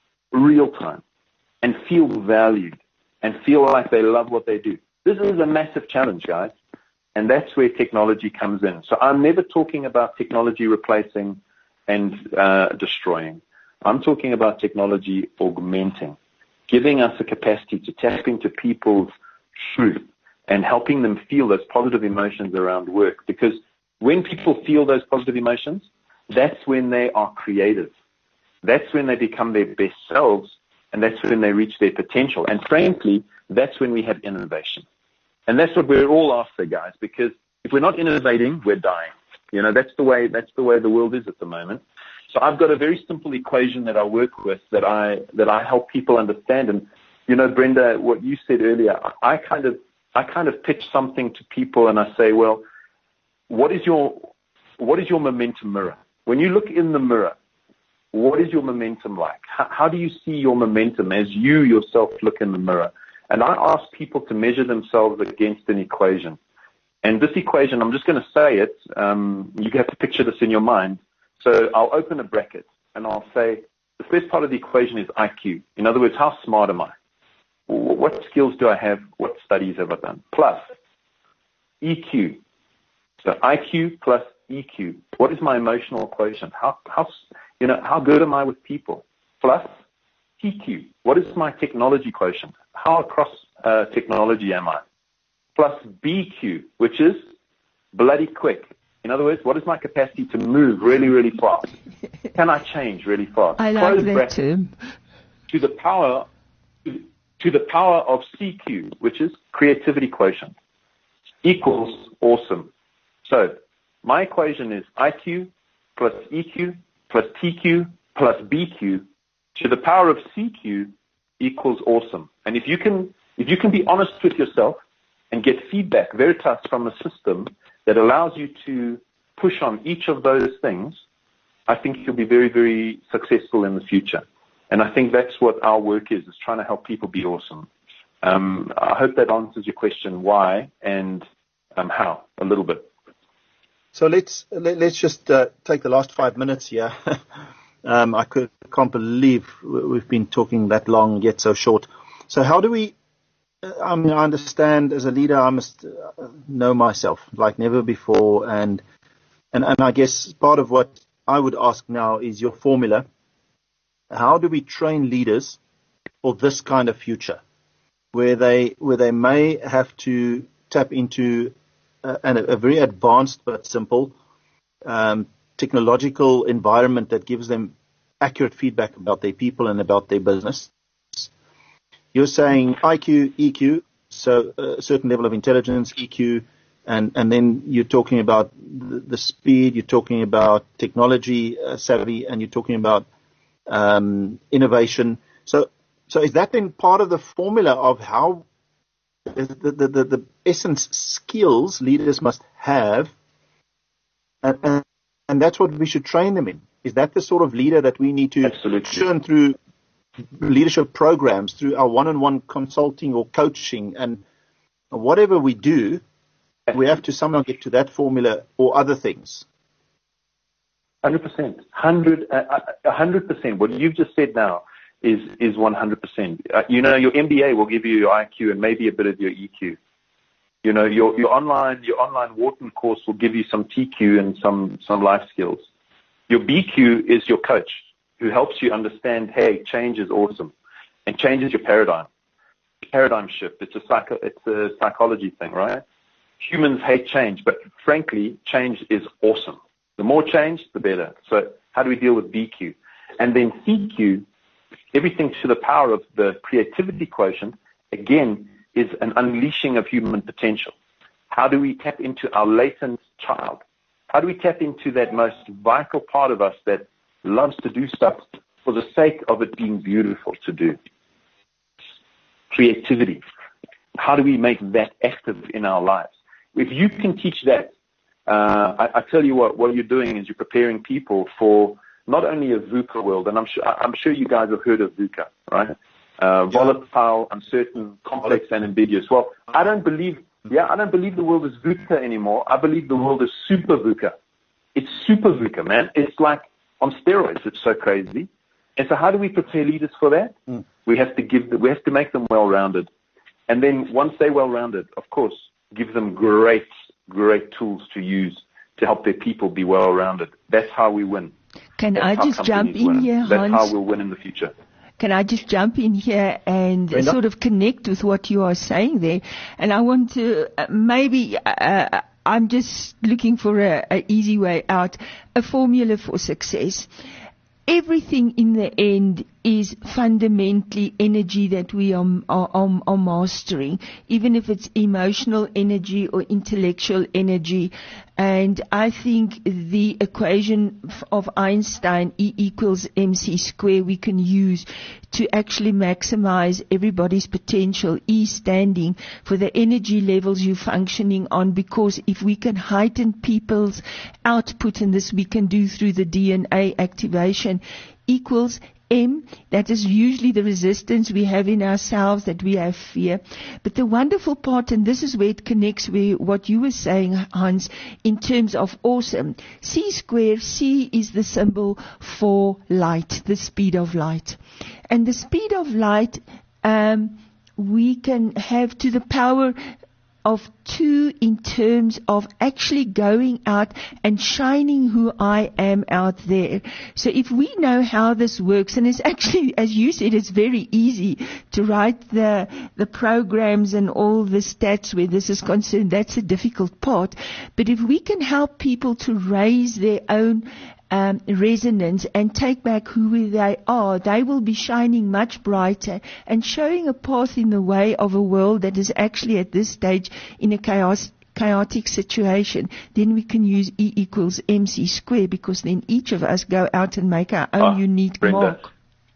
real time and feel valued and feel like they love what they do? This is a massive challenge, guys. And that's where technology comes in. So I'm never talking about technology replacing and uh, destroying. I'm talking about technology augmenting, giving us the capacity to tap into people's truth and helping them feel those positive emotions around work. Because when people feel those positive emotions, that's when they are creative. That's when they become their best selves, and that's when they reach their potential. And frankly, that's when we have innovation. And that's what we're all after, guys, because if we're not innovating, we're dying. You know, that's the way, that's the way the world is at the moment. So I've got a very simple equation that I work with that I, that I help people understand. And, you know, Brenda, what you said earlier, I kind of, I kind of pitch something to people and I say, well, what is your, what is your momentum mirror? When you look in the mirror, what is your momentum like? How, how do you see your momentum as you yourself look in the mirror? And I ask people to measure themselves against an equation. And this equation, I'm just going to say it. Um, you have to picture this in your mind. So I'll open a bracket and I'll say the first part of the equation is I Q. In other words, how smart am I? What skills do I have? What studies have I done? Plus E Q. So I Q plus E Q. What is my emotional quotient? How, how, you know, how good am I with people? Plus T Q. What is my technology quotient? How across uh, technology am I? Plus B Q, which is bloody quick. In other words, what is my capacity to move really, really fast? Can I change really fast? I like that term. To the power, to the power of C Q, which is creativity quotient, equals awesome. So my equation is I Q plus E Q plus T Q plus B Q to the power of C Q equals awesome. And if you can, if you can be honest with yourself and get feedback, veritas, from a system that allows you to push on each of those things, I think you'll be very, very successful in the future. And I think that's what our work is, is trying to help people be awesome. Um, I hope that answers your question, why and um, how, a little bit. So let's let, let's just uh, take the last five minutes here. um, I could, can't believe we've been talking that long yet so short. So how do we? I mean, I understand as a leader, I must know myself like never before, and and and I guess part of what I would ask now is your formula. How do we train leaders for this kind of future, where they where they may have to tap into a, a very advanced but simple um, technological environment that gives them accurate feedback about their people and about their business? You're saying I Q, E Q, so a certain level of intelligence, E Q, and, and then you're talking about the, the speed, you're talking about technology uh, savvy, and you're talking about um, innovation. So, so is that then part of the formula of how the, the, the, the essence skills leaders must have, and, and, and that's what we should train them in? Is that the sort of leader that we need to Absolutely. churn through leadership programs, through our one-on-one consulting or coaching, and whatever we do, we have to somehow get to that formula or other things? one hundred percent. one hundred percent. What you've just said now is is one hundred percent. Uh, you know, your M B A will give you your I Q and maybe a bit of your E Q. You know, your your online your online Wharton course will give you some T Q and some some life skills. Your B Q is your coach, who helps you understand, hey, change is awesome, and changes your paradigm. Paradigm shift. It's a psycho, it's a psychology thing, right? Humans hate change, but frankly, change is awesome. The more change, the better. So how do we deal with B Q? And then C Q, everything to the power of the creativity quotient, again, is an unleashing of human potential. How do we tap into our latent child? How do we tap into that most vital part of us that loves to do stuff for the sake of it being beautiful to do? Creativity. How do we make that active in our lives? If you can teach that, uh, I, I tell you what, what you're doing is you're preparing people for not only a VUCA world, and I'm sure, I'm sure you guys have heard of VUCA, right? Uh, volatile, uncertain, complex, and ambiguous. Well, I don't believe, yeah, I don't believe the world is VUCA anymore. I believe the world is super VUCA. It's super VUCA, man. It's like on steroids. It's so crazy. And so how do we prepare leaders for that? Mm. We have to give, we have to make them well-rounded. And then once they're well-rounded, of course, give them great, great tools to use to help their people be well-rounded. That's how we win. Can That's I how just jump companies in win. here, That's Hans? how we'll win in the future. Can I just jump in here and Brenda? sort of connect with what you are saying there? And I want to uh, maybe uh, I'm just looking for a, a easy way out, a formula for success. Everything in the end is fundamentally energy that we are, are, are, are mastering, even if it's emotional energy or intellectual energy. And I think the equation of Einstein, E equals mc square, we can use to actually maximize everybody's potential, E standing for the energy levels you're functioning on, because if we can heighten people's output, and this we can do through the D N A activation, equals M, that is usually the resistance we have in ourselves, that we have fear. But the wonderful part, and this is where it connects with what you were saying, Hans, in terms of awesome. C square, C is the symbol for light, the speed of light. And the speed of light, um, we can have to the power of two in terms of actually going out and shining who I am out there. So if we know how this works, and it's actually, as you said, it's very easy to write the the programs and all the stats where this is concerned. That's a difficult part. But if we can help people to raise their own Um, resonance and take back who they are, they will be shining much brighter and showing a path in the way of a world that is actually at this stage in a chaos, chaotic situation. Then we can use E equals mc square, because then each of us go out and make our own Ah, unique Brenda, mark.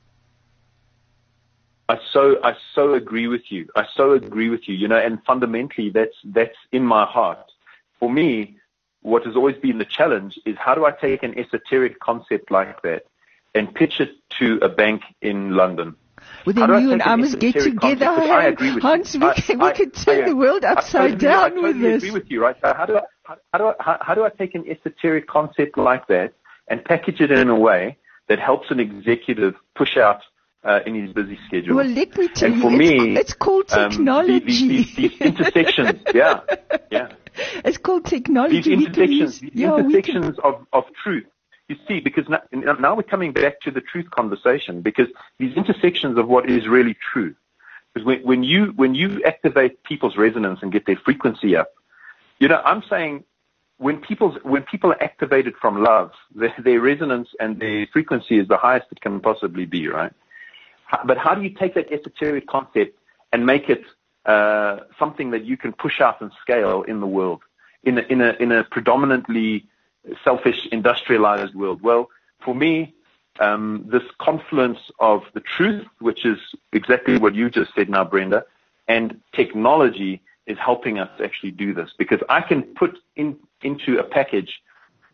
I so I so agree with you. I so agree with you. You know, and fundamentally, that's that's in my heart. For me, what has always been the challenge is, how do I take an esoteric concept like that and pitch it to a bank in London? Well, How then do you and take I an must get esoteric together, concept? 'Cause I agree with Hans. you. We I- can, we I- can turn I- the world I upside totally, down I totally with this. agree with you, right? So how do I how, how do I how, how do I take an esoteric concept like that and package it in a way that helps an executive push out uh, in his busy schedule? Well, let me tell and you, for it's, me, it's called um, technology. these, these, these, these intersections, yeah, yeah. It's called technology. These We can intersections, use- these yeah, we can- intersections of, of truth. You see, because now, now we're coming back to the truth conversation, because these intersections of what is really true. Because when, when you when you activate people's resonance and get their frequency up, you know, I'm saying when people's when people are activated from love, their, their resonance and their frequency is the highest it can possibly be, right? But how do you take that esoteric concept and make it uh, something that you can push out and scale in the world, in a, in a in a predominantly selfish, industrialized world? Well, for me, um, this confluence of the truth, which is exactly what you just said now, Brenda, and technology is helping us actually do this, because I can put in into a package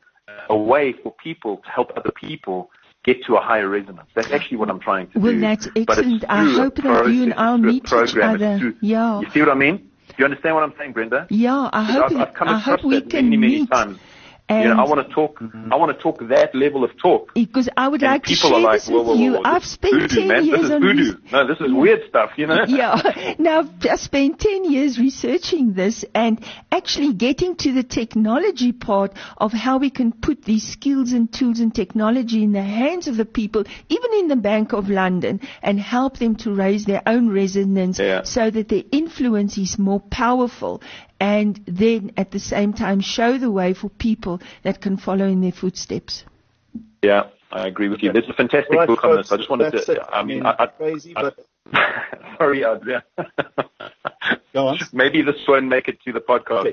a way for people to help other people get to a higher resonance. That's actually what I'm trying to Well, do. that's But it's excellent. I through a hope that you process, and I'll it's through a meet each program, it's other. through- Yeah. You see what I mean? Do you understand what I'm saying, Brenda? Yeah, I Because hope, I've, I've come I across hope we that can many, many meet. times. And You know, I want to talk. I want to talk that level of talk. because I would And like to people share are like, this whoa, with whoa, whoa, you. whoa, I've this is spent voodoo, ten man. years This is on voodoo. this. No, this is Yeah. weird stuff, you know? Yeah. Now, I spent ten years researching this and actually getting to the technology part of how we can put these skills and tools and technology in the hands of the people, even in the Bank of London, and help them to raise their own resonance Yeah. so that their influence is more powerful, and then at the same time show the way for people that can follow in their footsteps. Yeah, I agree with you. There's a fantastic Right, book on folks, this. I just wanted that's to. it. I mean, I, I, crazy, I, but sorry, Adrian. go on. Maybe this won't make it to the podcast.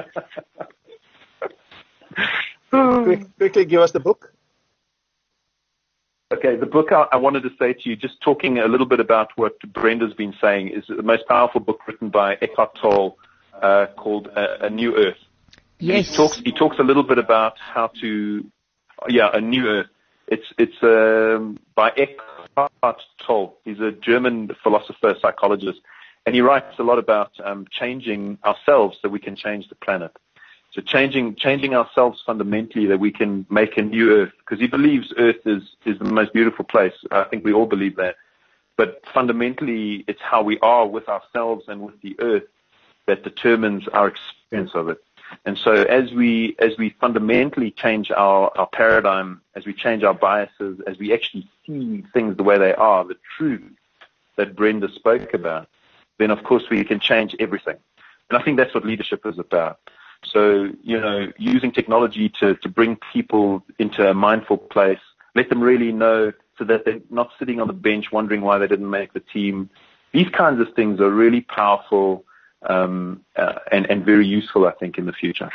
Quick, quickly give us the book. Okay, the book I, I wanted to say to you, just talking a little bit about what Brenda's been saying, is the most powerful book written by Eckhart Tolle uh, called uh, A New Earth. Yes. He talks. He talks a little bit about how to, yeah, a new earth. It's it's um, by Eckhart Tolle. He's a German philosopher, psychologist, and he writes a lot about um, changing ourselves so we can change the planet. So changing changing ourselves fundamentally that we can make a new earth, because he believes Earth is is the most beautiful place. I think we all believe that. But fundamentally, it's how we are with ourselves and with the earth that determines our experience of it. And so as we as we fundamentally change our, our paradigm, as we change our biases, as we actually see things the way they are, the truth that Brenda spoke about, then of course we can change everything. And I think that's what leadership is about. So, you know, using technology to, to bring people into a mindful place, let them really know so that they're not sitting on the bench wondering why they didn't make the team. These kinds of things are really powerful um, uh, and, and very useful, I think, in the future.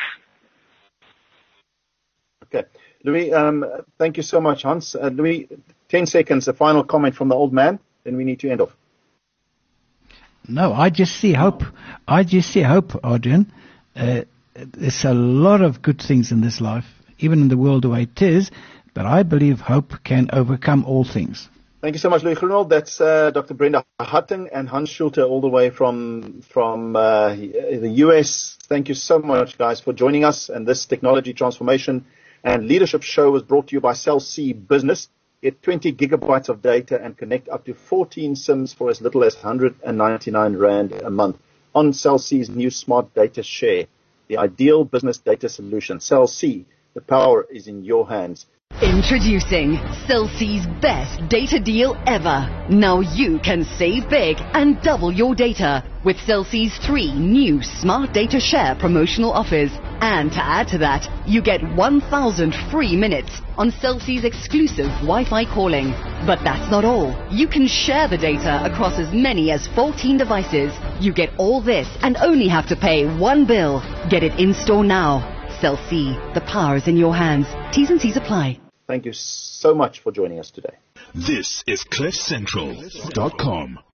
Okay. Louis, um, thank you so much, Hans. Uh, Louis, ten seconds, a final comment from the old man, then we need to end off. No, I just see hope. I just see hope, Adrian. Uh, there's a lot of good things in this life, even in the world the way it is, but I believe hope can overcome all things. Thank you so much, Louis Groenewald. That's uh, Doctor Brenda Hattingh and Hans Schulte all the way from from uh, the U S. Thank you so much, guys, for joining us. And this technology transformation and leadership show was brought to you by Cell C Business. Get twenty gigabytes of data and connect up to fourteen SIMs for as little as one hundred ninety-nine rand a month on Cell C's new Smart Data Share, the ideal business data solution. Cell C, the power is in your hands. Introducing Cell C's best data deal ever. Now you can save big and double your data with Cell C's three new Smart Data Share promotional offers. And to add to that, you get one thousand free minutes on Cell C's exclusive Wi-Fi calling. But that's not all. You can share the data across as many as fourteen devices. You get all this and only have to pay one bill. Get it in store now. Cell C, the power is in your hands. T's and C's apply. Thank you so much for joining us today. This is cliff central dot com.